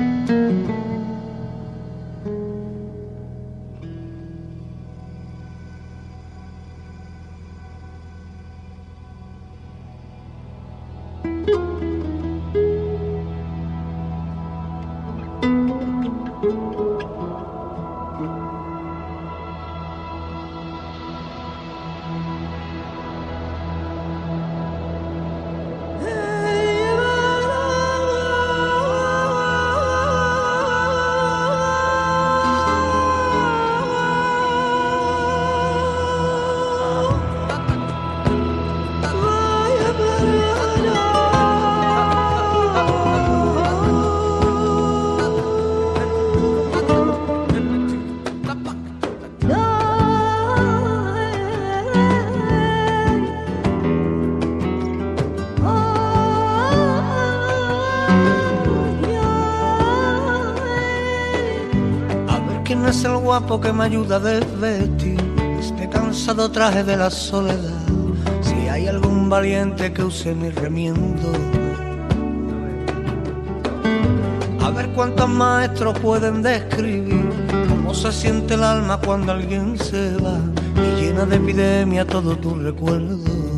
¿Quién es el guapo que me ayuda a desvestir este cansado traje de la soledad? Si hay algún valiente que use mi remiendo. A ver cuántos maestros pueden describir cómo se siente el alma cuando alguien se va y llena de epidemia todo tu recuerdo.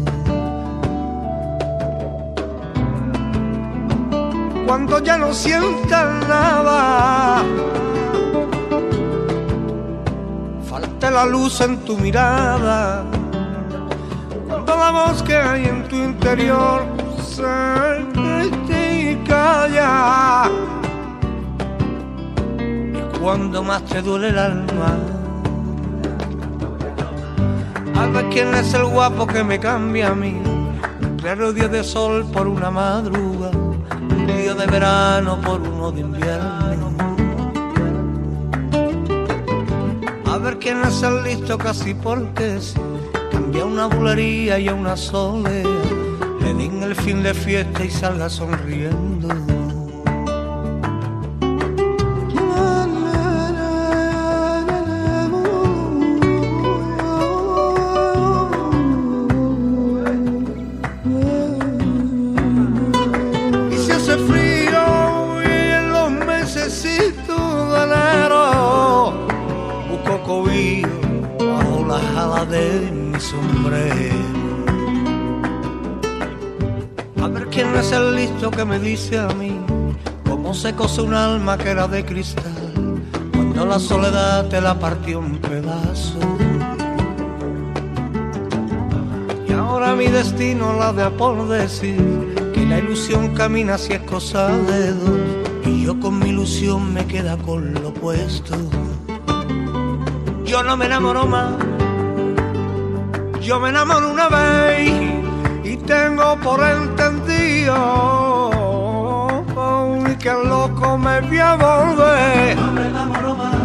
Cuando ya no sientas nada, falta la luz en tu mirada, cuando la voz que hay en tu interior se calla, y cuando más te duele el alma, a ver quién es el guapo que me cambia a mí, un claro día de sol por una madruga, un día de verano por uno de invierno. A ver quién es el listo casi porque sí, cambia una bulería y a una soledad, le den el fin de fiesta y salga sonriendo. Y si hace frío y en los mesecitos de enero busco cobijo bajo las alas de mi sombrero. A ver quién es el listo que me dice a mí cómo se cose un alma que era de cristal cuando la soledad te la partió en pedazos. Y ahora mi destino la de por decir que la ilusión camina si es cosa de dos, y yo con mi ilusión me queda con lo opuesto. Yo no me enamoro más, yo me enamoro una vez y tengo por entendido que el loco me voy a volver. No me enamoro más,